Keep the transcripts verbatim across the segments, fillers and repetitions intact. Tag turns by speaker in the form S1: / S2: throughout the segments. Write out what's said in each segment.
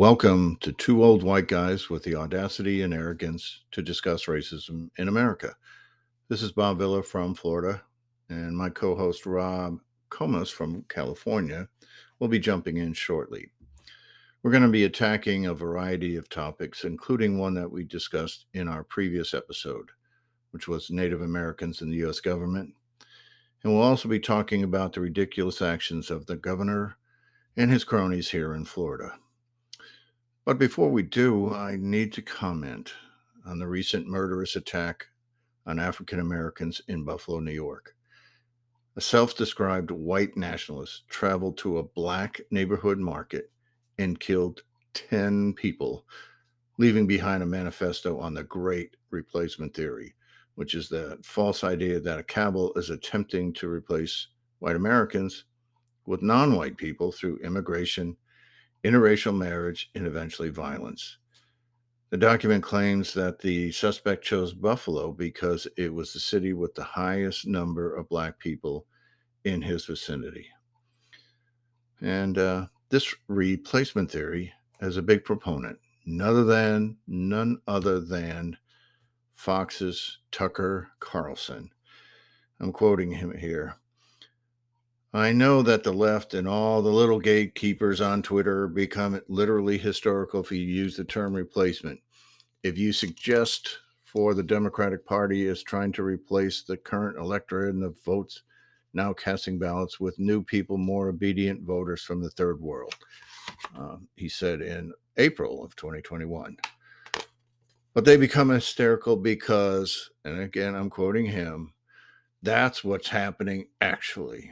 S1: Welcome to Two Old White Guys with the Audacity and Arrogance to Discuss Racism in America. This is Bob Villa from Florida, and my co-host Rob Comas from California will be jumping in shortly. We're going to be attacking a variety of topics, including one that we discussed in our previous episode, which was Native Americans in the U S government. And we'll also be talking about the ridiculous actions of the governor and his cronies here in Florida. But before we do, I need to comment on the recent murderous attack on African Americans in Buffalo, New York. A self-described white nationalist traveled to a black neighborhood market and killed ten people, leaving behind a manifesto on the Great Replacement Theory, which is the false idea that a cabal is attempting to replace white Americans with non-white people through immigration, interracial marriage, and eventually violence. The document claims that the suspect chose Buffalo because it was the city with the highest number of black people in his vicinity. And uh, this replacement theory has a big proponent, none other than, none other than Fox's Tucker Carlson. I'm quoting him here. I know that the left and all the little gatekeepers on Twitter become literally hysterical if you use the term replacement. If you suggest for the Democratic Party is trying to replace the current electorate and the votes now casting ballots with new people, more obedient voters from the third world, uh, he said in April of twenty twenty-one. But they become hysterical because, and again, I'm quoting him, that's what's happening actually.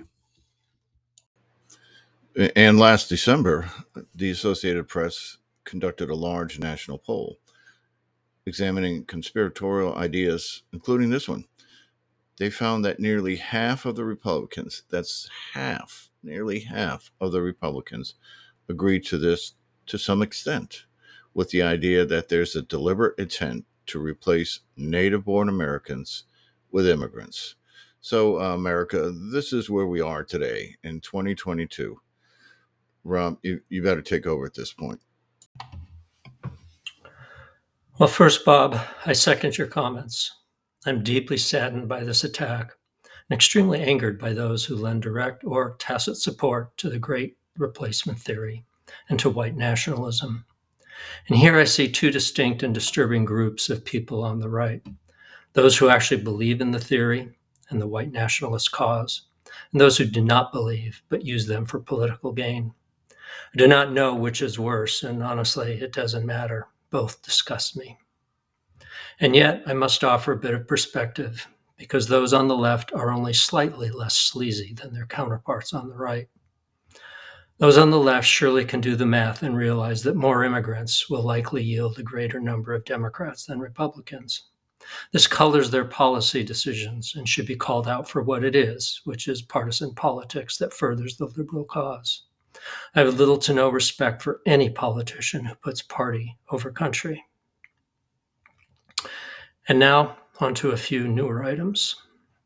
S1: And last December, the Associated Press conducted a large national poll examining conspiratorial ideas, including this one. They found that nearly half of the Republicans, that's half, nearly half of the Republicans, agreed to this to some extent, with the idea that there's a deliberate intent to replace native-born Americans with immigrants. So, uh, America, this is where we are today in twenty twenty-two. Rob, you, you better take over at this point.
S2: Well, first, Bob, I second your comments. I'm deeply saddened by this attack and extremely angered by those who lend direct or tacit support to the Great Replacement Theory and to white nationalism. And here I see two distinct and disturbing groups of people on the right: those who actually believe in the theory and the white nationalist cause, and those who do not believe but use them for political gain. I do not know which is worse, and honestly, it doesn't matter. Both disgust me. And yet, I must offer a bit of perspective, because those on the left are only slightly less sleazy than their counterparts on the right. Those on the left surely can do the math and realize that more immigrants will likely yield a greater number of Democrats than Republicans. This colors their policy decisions and should be called out for what it is, which is partisan politics that furthers the liberal cause. I have little to no respect for any politician who puts party over country. And now, on to a few newer items.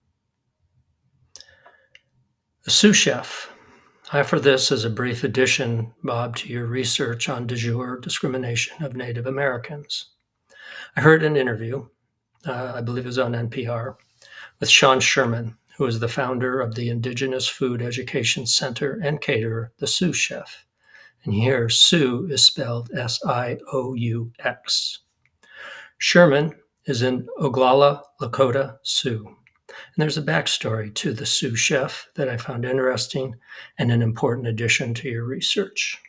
S2: The sous chef. I offer this as a brief addition, Bob, to your research on de jure discrimination of Native Americans. I heard an interview, uh, I believe it was on N P R, with Sean Sherman, who is the founder of the Indigenous Food Education Center and caterer, the Sous Chef. And here, Sioux is spelled S I O U X. Sherman is in Oglala, Lakota, Sioux. And there's a backstory to the Sous Chef that I found interesting and an important addition to your research.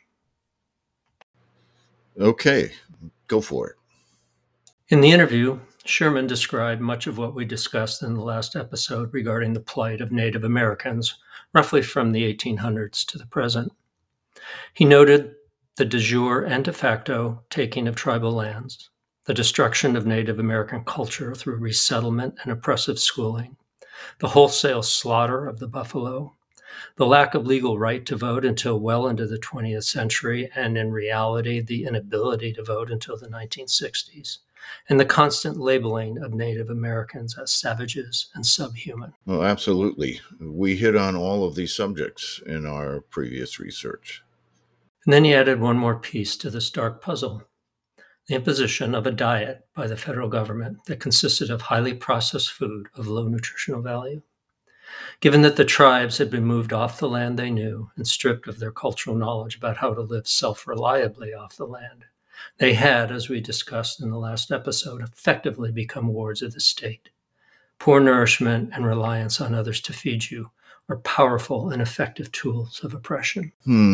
S1: Okay, go for it.
S2: In the interview, Sherman described much of what we discussed in the last episode regarding the plight of Native Americans, roughly from the eighteen hundreds to the present. He noted the de jure and de facto taking of tribal lands, the destruction of Native American culture through resettlement and oppressive schooling, the wholesale slaughter of the buffalo, the lack of legal right to vote until well into the twentieth century, and in reality, the inability to vote until the nineteen sixties, and the constant labeling of Native Americans as savages and subhuman.
S1: Well, absolutely. We hit on all of these subjects in our previous research.
S2: And then he added one more piece to this dark puzzle: the imposition of a diet by the federal government that consisted of highly processed food of low nutritional value. Given that the tribes had been moved off the land they knew and stripped of their cultural knowledge about how to live self-reliably off the land, they had, as we discussed in the last episode, effectively become wards of the state. Poor nourishment and reliance on others to feed you are powerful and effective tools of oppression.
S1: Hmm.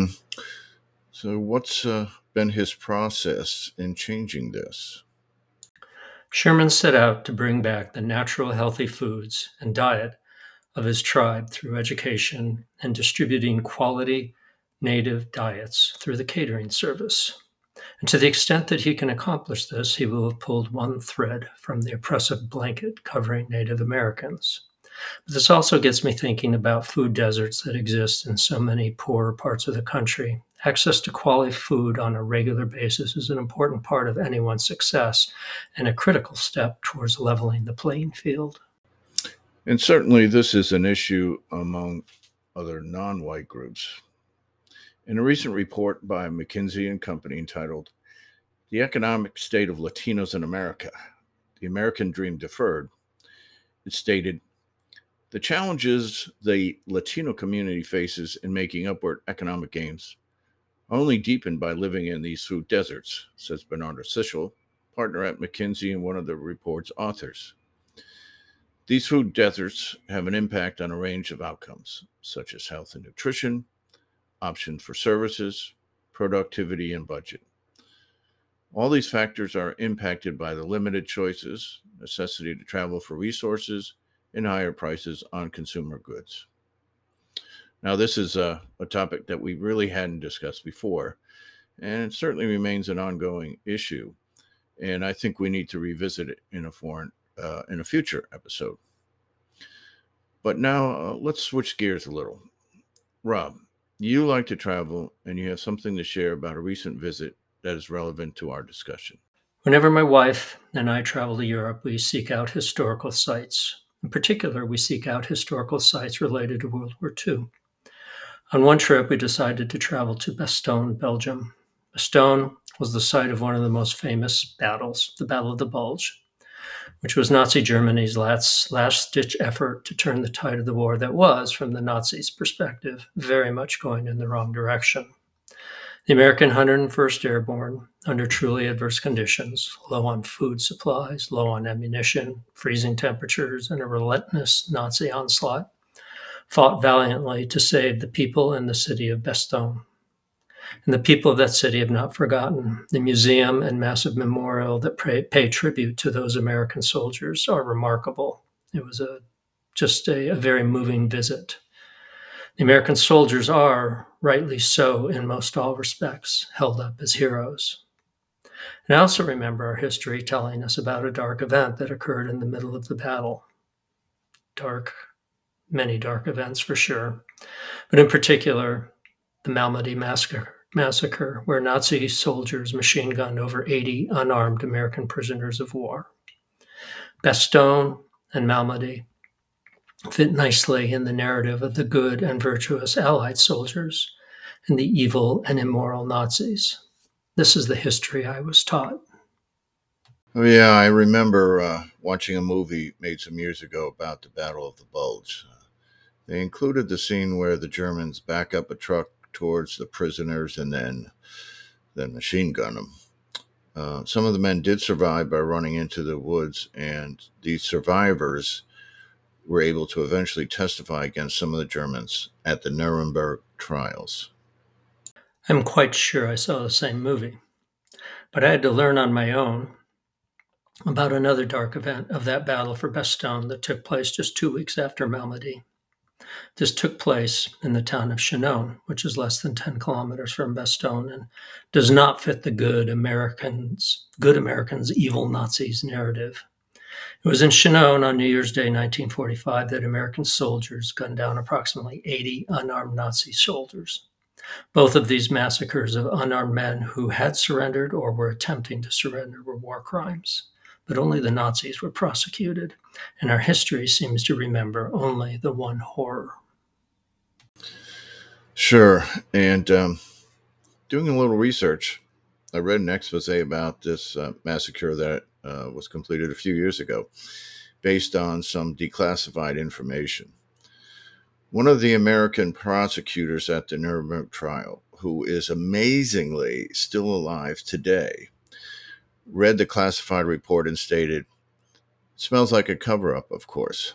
S1: So what's uh, been his process in changing this?
S2: Sherman set out to bring back the natural, healthy foods and diet of his tribe through education and distributing quality native diets through the catering service. And to the extent that he can accomplish this, he will have pulled one thread from the oppressive blanket covering Native Americans. But this also gets me thinking about food deserts that exist in so many poorer parts of the country. Access to quality food on a regular basis is an important part of anyone's success and a critical step towards leveling the playing field.
S1: And certainly this is an issue among other non-white groups. In a recent report by McKinsey and Company entitled "The Economic State of Latinos in America, the American Dream Deferred," it stated, "The challenges the Latino community faces in making upward economic gains are only deepened by living in these food deserts," says Bernardo Sichel, partner at McKinsey and one of the report's authors. These food deserts have an impact on a range of outcomes, such as health and nutrition, options for services, productivity, and budget. All these factors are impacted by the limited choices, necessity to travel for resources, and higher prices on consumer goods. Now, this is a, a topic that we really hadn't discussed before, and it certainly remains an ongoing issue. And I think we need to revisit it in a foreign, uh, in a future episode. But now uh, let's switch gears a little. Rob, you like to travel, and you have something to share about a recent visit that is relevant to our discussion.
S2: Whenever my wife and I travel to Europe, we seek out historical sites. In particular, we seek out historical sites related to World War Two. On one trip, we decided to travel to Bastogne, Belgium. Bastogne was the site of one of the most famous battles, the Battle of the Bulge, which was Nazi Germany's last, last-ditch effort to turn the tide of the war that was, from the Nazis' perspective, very much going in the wrong direction. The American one hundred first Airborne, under truly adverse conditions, low on food supplies, low on ammunition, freezing temperatures, and a relentless Nazi onslaught, fought valiantly to save the people in the city of Bastogne. And the people of that city have not forgotten. The museum and massive memorial that pay, pay tribute to those American soldiers are remarkable. It was a just a, a very moving visit. The American soldiers are, rightly so in most all respects, held up as heroes. And I also remember our history telling us about a dark event that occurred in the middle of the battle. Dark, many dark events for sure, but in particular, the Malmedy massacre. Massacre, where Nazi soldiers machine gunned over eighty unarmed American prisoners of war. Bastogne and Malmedy fit nicely in the narrative of the good and virtuous Allied soldiers and the evil and immoral Nazis. This is the history I was taught.
S1: Oh, yeah, I remember uh, watching a movie made some years ago about the Battle of the Bulge. Uh, they included the scene where the Germans back up a truck towards the prisoners and then then machine gun them. Uh, some of the men did survive by running into the woods, and these survivors were able to eventually testify against some of the Germans at the Nuremberg trials.
S2: I'm quite sure I saw the same movie, but I had to learn on my own about another dark event of that battle for Bastogne that took place just two weeks after Malmedy. This took place in the town of Chinon, which is less than ten kilometers from Bastogne and does not fit the good Americans, good Americans, evil Nazis narrative. It was in Chinon on New Year's Day, nineteen forty-five, that American soldiers gunned down approximately eighty unarmed Nazi soldiers. Both of these massacres of unarmed men who had surrendered or were attempting to surrender were war crimes. But only the Nazis were prosecuted, and our history seems to remember only the one horror.
S1: Sure, and um, Doing a little research, I read an expose about this uh, massacre that uh, was completed a few years ago based on some declassified information. One of the American prosecutors at the Nuremberg trial, who is amazingly still alive today, read the classified report and stated, "Smells like a cover-up, of course."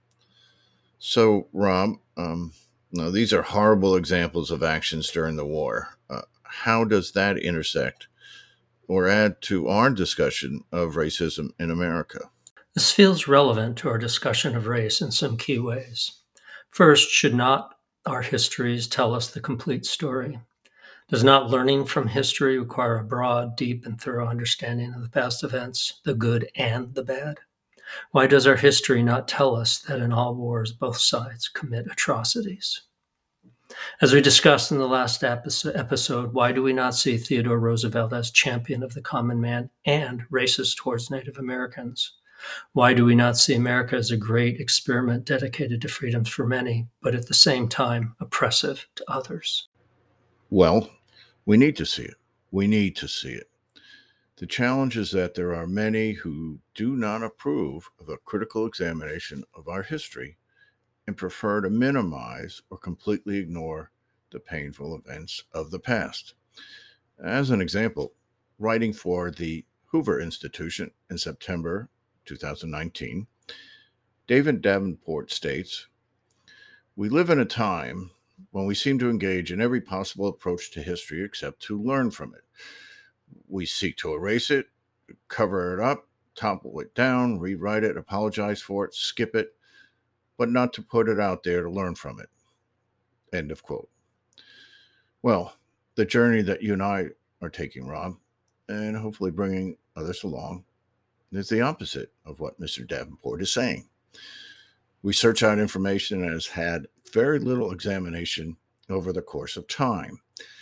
S1: So, Rob, um, now these are horrible examples of actions during the war. Uh, how does that intersect or add to our discussion of racism in America?
S2: This feels relevant to our discussion of race in some key ways. First, should not our histories tell us the complete story? Does not learning from history require a broad, deep, and thorough understanding of the past events, the good and the bad? Why does our history not tell us that in all wars both sides commit atrocities? As we discussed in the last episode, why do we not see Theodore Roosevelt as champion of the common man and racist towards Native Americans? Why do we not see America as a great experiment dedicated to freedoms for many, but at the same time oppressive to others?
S1: Well, we need to see it. We need to see it. The challenge is that there are many who do not approve of a critical examination of our history and prefer to minimize or completely ignore the painful events of the past. As an example, writing for the Hoover Institution in September two thousand nineteen, David Davenport states, "We live in a time when we seem to engage in every possible approach to history except to learn from it. We seek to erase it, cover it up, topple it down, rewrite it, apologize for it, skip it, but not to put it out there to learn from it." End of quote. Well, the journey that you and I are taking, Rob, and hopefully bringing others along, is the opposite of what Mister Davenport is saying. We search out information that has had very little examination over the course of time.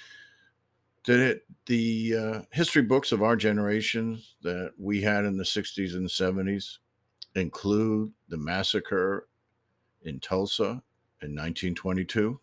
S1: Did it, the uh, history books of our generation that we had in the sixties and seventies include the massacre in Tulsa in nineteen twenty-two?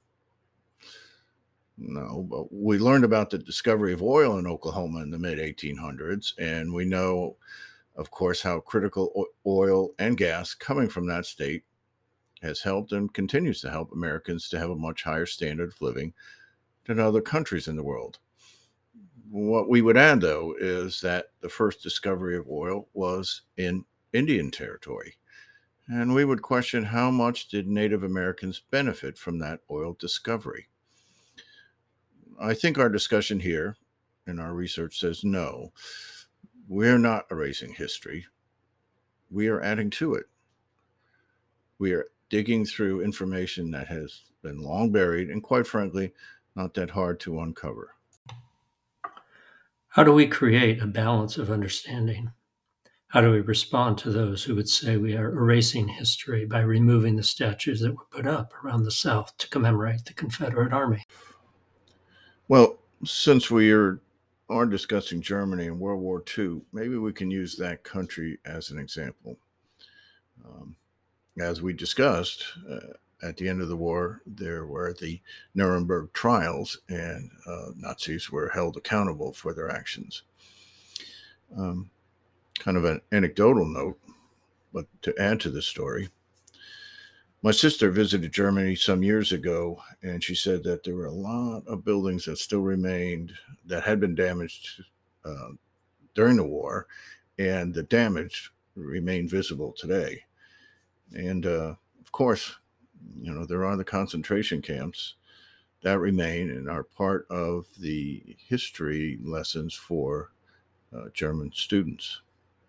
S1: No, but we learned about the discovery of oil in Oklahoma in the mid eighteen hundreds, and we know, of course, how critical oil and gas coming from that state has helped and continues to help Americans to have a much higher standard of living than other countries in the world. What we would add, though, is that the first discovery of oil was in Indian territory. And we would question, how much did Native Americans benefit from that oil discovery? I think our discussion here and our research says no, we're not erasing history. We are adding to it. We are digging through information that has been long buried and, quite frankly, not that hard to uncover.
S2: How do we create a balance of understanding? How do we respond to those who would say we are erasing history by removing the statues that were put up around the South to commemorate the Confederate Army?
S1: Well, since we are, are discussing Germany and World War Two, maybe we can use that country as an example. Um, as we discussed, uh, at the end of the war, there were the Nuremberg trials, and uh, Nazis were held accountable for their actions. Um, kind of an anecdotal note, but to add to the story, my sister visited Germany some years ago, and she said that there were a lot of buildings that still remained that had been damaged uh, during the war, and the damage remained visible today. And uh, of course, you know, there are the concentration camps that remain and are part of the history lessons for uh, German students.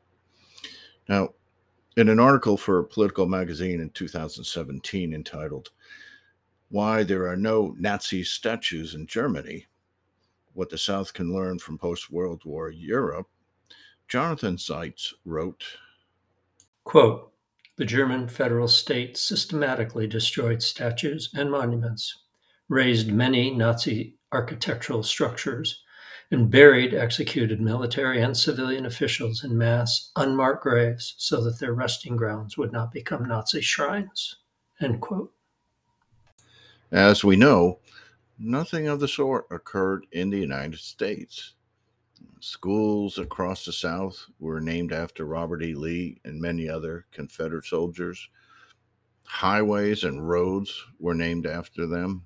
S1: Now, in an article for Political Magazine in two thousand seventeen entitled, "Why There Are No Nazi Statues in Germany, What the South Can Learn from Post-World War Europe," Jonathan Zeitz wrote,
S2: quote, "The German federal state systematically destroyed statues and monuments, razed many Nazi architectural structures, and buried executed military and civilian officials in mass, unmarked graves so that their resting grounds would not become Nazi shrines." End quote.
S1: As we know, Nothing of the sort occurred in the United States. Schools across the South were named after Robert E. Lee and many other Confederate soldiers. Highways and roads were named after them.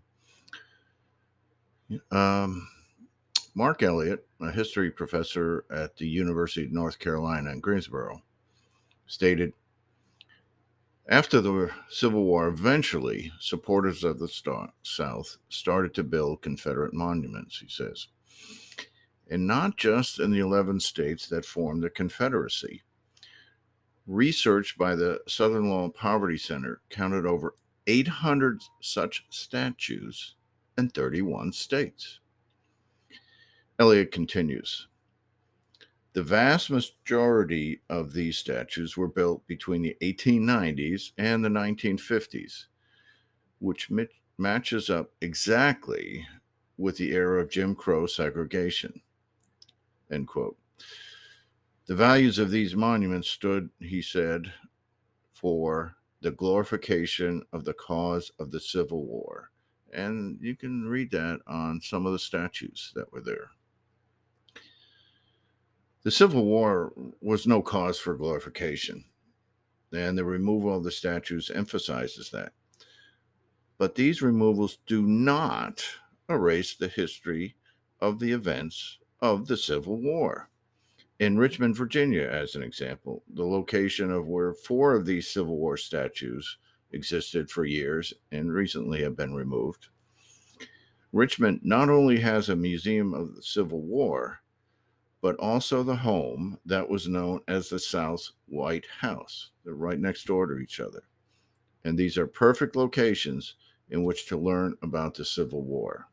S1: Um, Mark Elliott, a history professor at the University of North Carolina in Greensboro, stated, after the Civil War, eventually, supporters of the South started to build Confederate monuments, he says. And not just in the eleven states that formed the Confederacy. Research by the Southern Law and Poverty Center counted over eight hundred such statues in thirty-one states. Elliott continues, the vast majority of these statues were built between the eighteen nineties and the nineteen fifties, which mit- matches up exactly with the era of Jim Crow segregation. End quote. The values of these monuments stood, he said, for the glorification of the cause of the Civil War. And you can read that on some of the statues that were there. The Civil War was no cause for glorification, and the removal of the statues emphasizes that. But these removals do not erase the history of the events of the Civil War. In Richmond, Virginia, as an example, the location of where four of these Civil War statues existed for years and recently have been removed. Richmond not only has a museum of the Civil War, but also the home that was known as the South's White House. They're right next door to each other. And these are perfect locations in which to learn about the Civil War.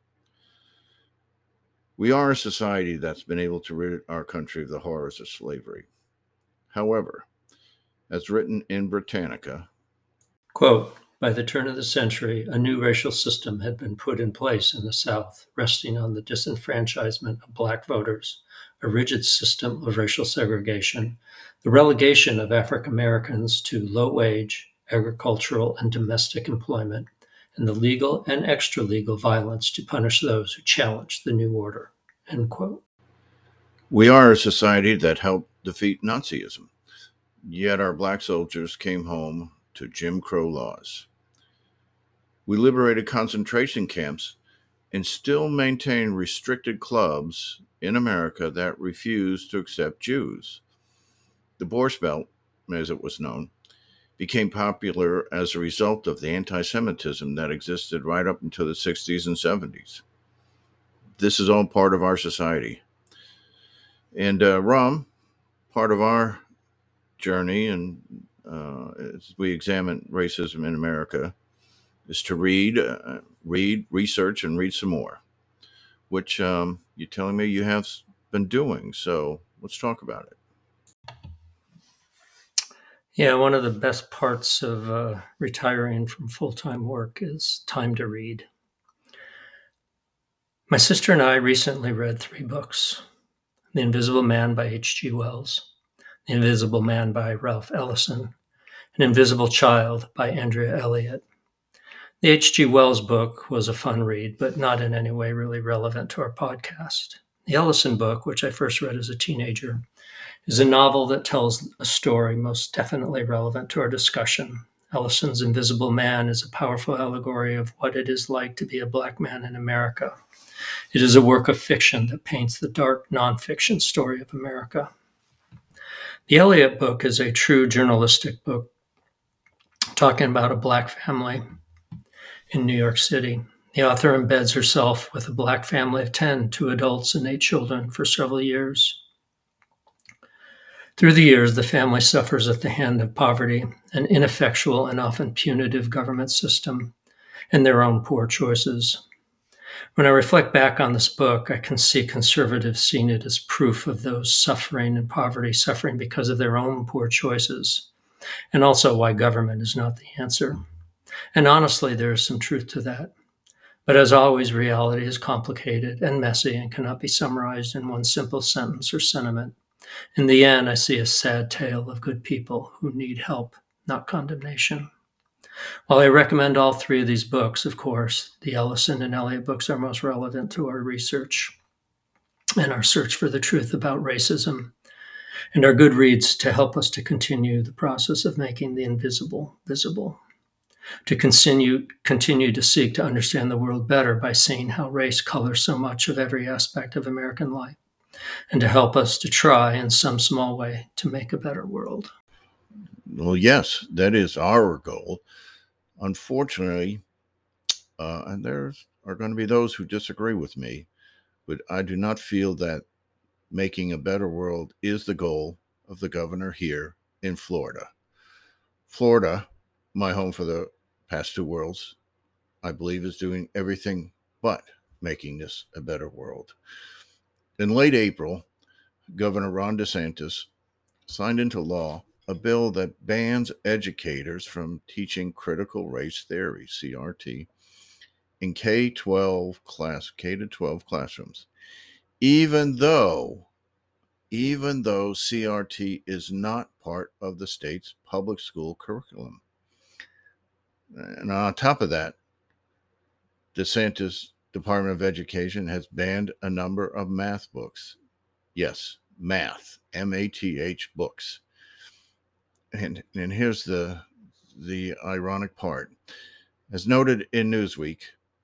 S1: We are a society that's been able to rid our country of the horrors of slavery. However, as written in Britannica,
S2: quote, by the turn of the century, a new racial system had been put in place in the South, resting on the disenfranchisement of Black voters, a rigid system of racial segregation, the relegation of African Americans to low-wage, agricultural, and domestic employment, and the legal and extra-legal violence to punish those who challenged the new order, end quote.
S1: We are a society that helped defeat Nazism, yet our Black soldiers came home to Jim Crow laws. We liberated concentration camps and still maintain restricted clubs in America that refuse to accept Jews. The Borscht Belt, as it was known, became popular as a result of the anti-Semitism that existed right up until the sixties and seventies. This is all part of our society. And uh, Ram, part of our journey and uh, as we examine racism in America is to read, uh, read, research, and read some more, which um, you're telling me you have been doing. So let's talk about it.
S2: Yeah, one of the best parts of uh, retiring from full-time work is time to read. My sister and I recently read three books: The Invisible Man by H G Wells, The Invisible Man by Ralph Ellison, An Invisible Child by Andrea Elliott. The H G Wells book was a fun read, but not in any way really relevant to our podcast. The Ellison book, which I first read as a teenager, is a novel that tells a story most definitely relevant to our discussion. Ellison's Invisible Man is a powerful allegory of what it is like to be a Black man in America. It is a work of fiction that paints the dark nonfiction story of America. The Elliott book is a true journalistic book talking about a Black family in New York City. The author embeds herself with a Black family of ten, two adults and eight children, for several years. Through the years, the family suffers at the hand of poverty, an ineffectual and often punitive government system, and their own poor choices. When I reflect back on this book, I can see conservatives seeing it as proof of those suffering in poverty, suffering because of their own poor choices, and also why government is not the answer. And honestly, there is some truth to that. But as always, reality is complicated and messy and cannot be summarized in one simple sentence or sentiment. In the end, I see a sad tale of good people who need help, not condemnation. While I recommend all three of these books, of course, the Ellison and Eliot books are most relevant to our research and our search for the truth about racism, and are good reads to help us to continue the process of making the invisible visible, to continue, continue to seek to understand the world better by seeing how race colors so much of every aspect of American life, and to help us to try in some small way to make a better world.
S1: Well, yes, that is our goal. Unfortunately, uh, and there are going to be those who disagree with me, but I do not feel that making a better world is the goal of the governor here in Florida. Florida, my home for the past two worlds, I believe is doing everything but making this a better world. In late April, Governor Ron DeSantis signed into law a bill that bans educators from teaching critical race theory, C R T, in K twelve class, K to twelve classrooms, even though, even though C R T is not part of the state's public school curriculum. And on top of that, DeSantis' Department of Education has banned a number of math books. Yes, math, M A T H books. And, and here's the, the ironic part. As noted in Newsweek,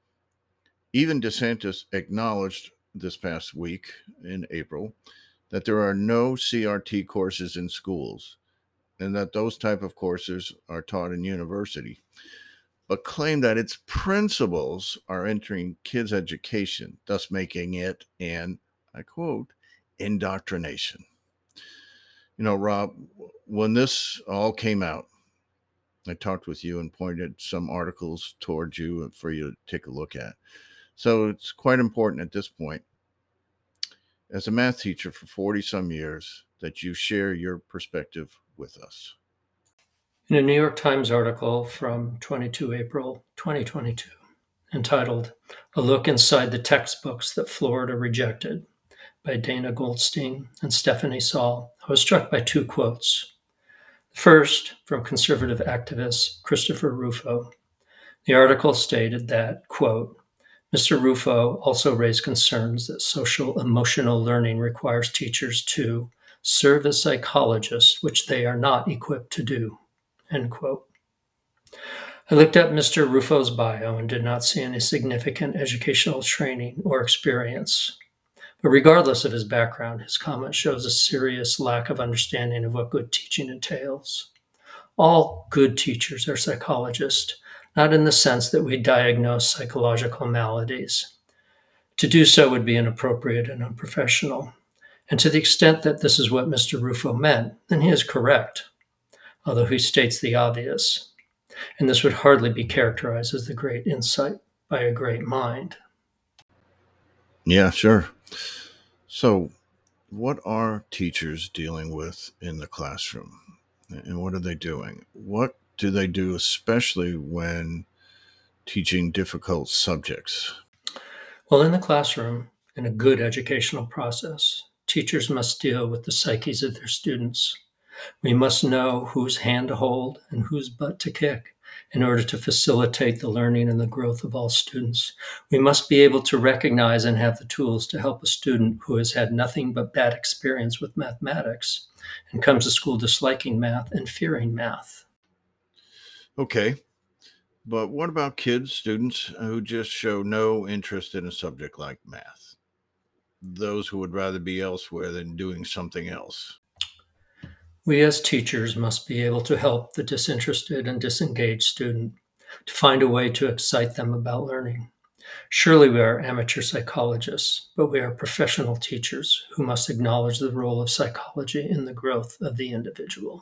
S1: even DeSantis acknowledged this past week in April that there are no C R T courses in schools and that those type of courses are taught in university, but claimed that its principles are entering kids' education, thus making it an, I quote, indoctrination. You know, Rob, when this all came out, I talked with you and pointed some articles towards you for you to take a look at. So it's quite important at this point, as a math teacher for forty some years, that you share your perspective with us.
S2: In a New York Times article from twenty-second of April twenty twenty-two, entitled "A Look Inside the Textbooks That Florida Rejected" by Dana Goldstein and Stephanie Saul, I was struck by two quotes. The first, from conservative activist Christopher Rufo. The article stated that, quote, Mister Rufo also raised concerns that social emotional learning requires teachers to serve as psychologists, which they are not equipped to do, end quote. I looked up Mister Rufo's bio and did not see any significant educational training or experience. But regardless of his background, his comment shows a serious lack of understanding of what good teaching entails. All good teachers are psychologists, not in the sense that we diagnose psychological maladies. To do so would be inappropriate and unprofessional. And to the extent that this is what Mister Rufo meant, then he is correct, although he states the obvious. And this would hardly be characterized as the great insight by a great mind.
S1: Yeah, sure. So, what are teachers dealing with in the classroom? And what are they doing? What do they do, especially when teaching difficult subjects?
S2: Well, in the classroom, in a good educational process, teachers must deal with the psyches of their students. We must know whose hand to hold and whose butt to kick in order to facilitate the learning and the growth of all students. We must be able to recognize and have the tools to help a student who has had nothing but bad experience with mathematics and comes to school disliking math and fearing math.
S1: Okay, but what about kids, students who just show no interest in a subject like math? Those who would rather be elsewhere than doing something else?
S2: We as teachers must be able to help the disinterested and disengaged student to find a way to excite them about learning. Surely we are amateur psychologists, but we are professional teachers who must acknowledge the role of psychology in the growth of the individual.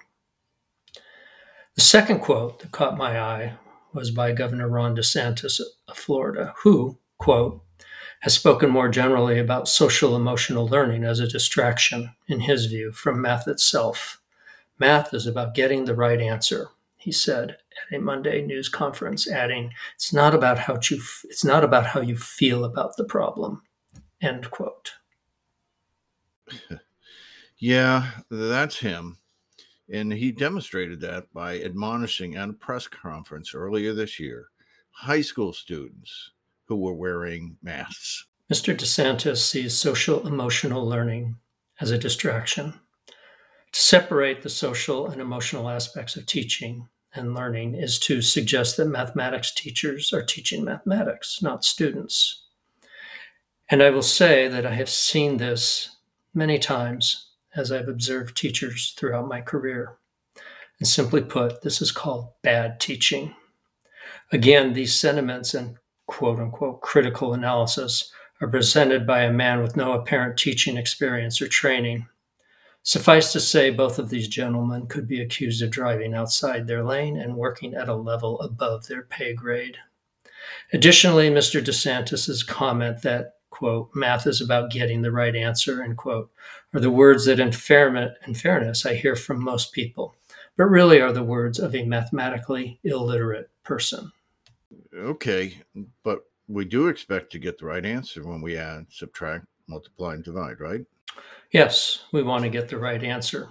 S2: The second quote that caught my eye was by Governor Ron DeSantis of Florida, who, quote, has spoken more generally about social emotional learning as a distraction, in his view, from math itself. Math is about getting the right answer, he said at a Monday news conference, adding, it's not about how you, it's not about how you feel about the problem, end quote.
S1: Yeah, that's him. And he demonstrated that by admonishing at a press conference earlier this year high school students who were wearing masks.
S2: Mister DeSantis sees social emotional learning as a distraction. To separate the social and emotional aspects of teaching and learning is to suggest that mathematics teachers are teaching mathematics, not students. And I will say that I have seen this many times as I've observed teachers throughout my career. And simply put, this is called bad teaching. Again, these sentiments and quote unquote critical analysis are presented by a man with no apparent teaching experience or training. Suffice to say, both of these gentlemen could be accused of driving outside their lane and working at a level above their pay grade. Additionally, Mister DeSantis's comment that, quote, math is about getting the right answer, end quote, are the words that in, fair, in fairness I hear from most people, but really are the words of a mathematically illiterate person.
S1: Okay, but we do expect to get the right answer when we add, subtract, multiply, and divide, right?
S2: Yes, we want to get the right answer.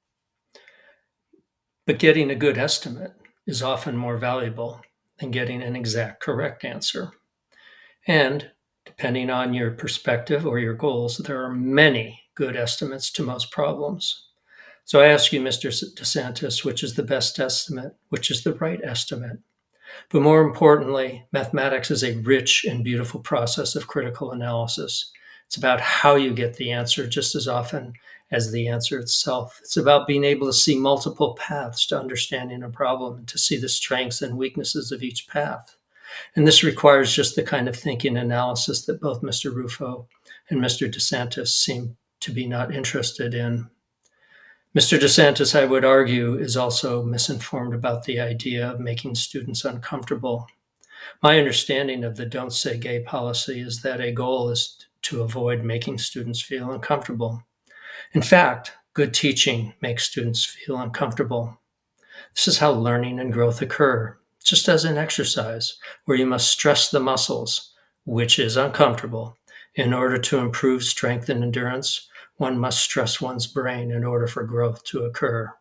S2: But getting a good estimate is often more valuable than getting an exact correct answer. And depending on your perspective or your goals, there are many good estimates to most problems. So I ask you, Mister DeSantis, which is the best estimate? Which is the right estimate? But more importantly, mathematics is a rich and beautiful process of critical analysis. It's about how you get the answer just as often as the answer itself. It's about being able to see multiple paths to understanding a problem and to see the strengths and weaknesses of each path. And this requires just the kind of thinking analysis that both Mister Rufo and Mister DeSantis seem to be not interested in. Mister DeSantis, I would argue, is also misinformed about the idea of making students uncomfortable. My understanding of the Don't Say Gay policy is that a goal is to avoid making students feel uncomfortable. In fact, good teaching makes students feel uncomfortable. This is how learning and growth occur, just as in exercise, where you must stress the muscles, which is uncomfortable. In order to improve strength and endurance, one must stress one's brain in order for growth to occur.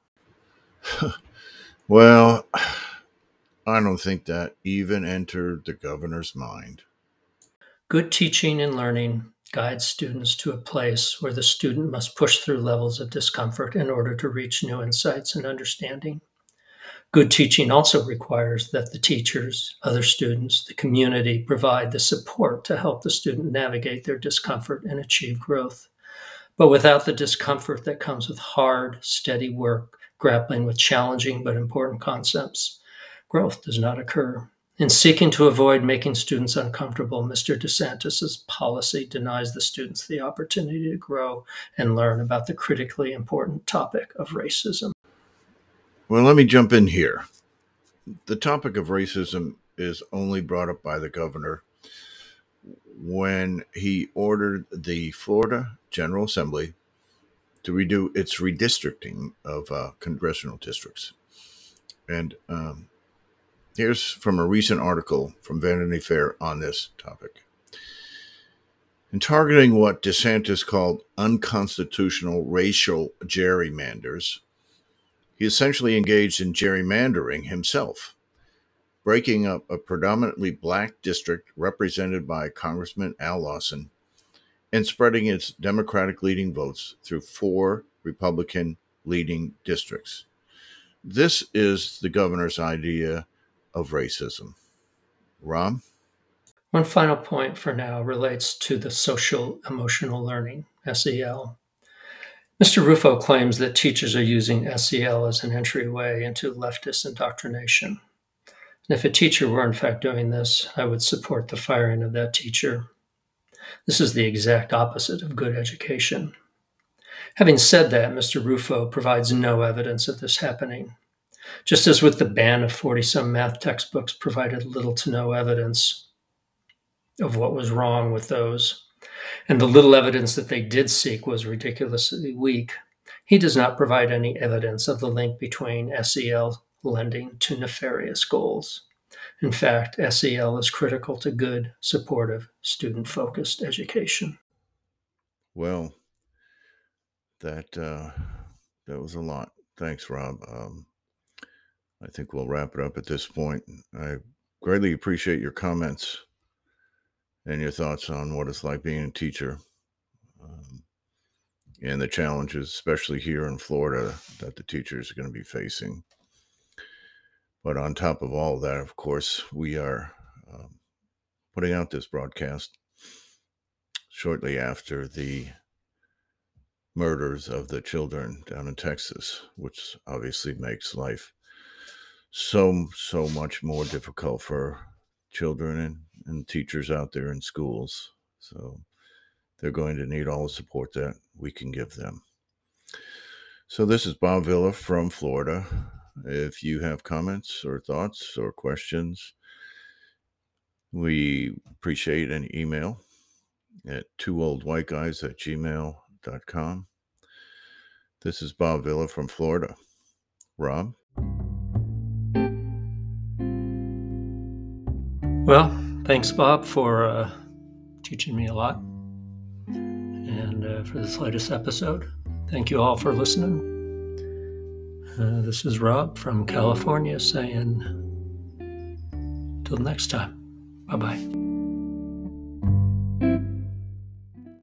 S1: Well, I don't think that even entered the governor's mind.
S2: Good teaching and learning guides students to a place where the student must push through levels of discomfort in order to reach new insights and understanding. Good teaching also requires that the teachers, other students, the community provide the support to help the student navigate their discomfort and achieve growth. But without the discomfort that comes with hard, steady work, grappling with challenging but important concepts, growth does not occur. In seeking to avoid making students uncomfortable, Mister DeSantis's policy denies the students the opportunity to grow and learn about the critically important topic of racism.
S1: Well, let me jump in here. The topic of racism is only brought up by the governor when he ordered the Florida General Assembly to redo its redistricting of uh, congressional districts. And um, here's from a recent article from Vanity Fair on this topic. In targeting what DeSantis called unconstitutional racial gerrymanders, he essentially engaged in gerrymandering himself, breaking up a predominantly black district represented by Congressman Al Lawson and spreading its Democratic leading votes through four Republican leading districts. This is the governor's idea of racism. Rob?
S2: One final point for now relates to the social emotional learning, S E L. Mister Rufo claims that teachers are using S E L as an entryway into leftist indoctrination. And if a teacher were in fact doing this, I would support the firing of that teacher. This is the exact opposite of good education. Having said that, Mister Rufo provides no evidence of this happening. Just as with the ban of forty-some math textbooks provided little to no evidence of what was wrong with those, and the little evidence that they did seek was ridiculously weak, he does not provide any evidence of the link between S E L lending to nefarious goals. In fact, S E L is critical to good, supportive, student-focused education.
S1: Well, that uh, that was a lot. Thanks, Rob. Um, I think we'll wrap it up at this point. I greatly appreciate your comments and your thoughts on what it's like being a teacher, um, and the challenges, especially here in Florida, that the teachers are going to be facing. But on top of all that, of course, we are um, putting out this broadcast shortly after the murders of the children down in Texas, which obviously makes life so, so much more difficult for children and, and teachers out there in schools. So they're going to need all the support that we can give them. So this is Bob Villa from Florida. If you have comments or thoughts or questions, we appreciate an email at two old white guys at gmail dot com. This is Bob Villa from Florida. Rob?
S2: Well, thanks, Bob, for uh, teaching me a lot and uh, for this latest episode. Thank you all for listening. Uh, this is Rob from California saying, till next time, bye-bye.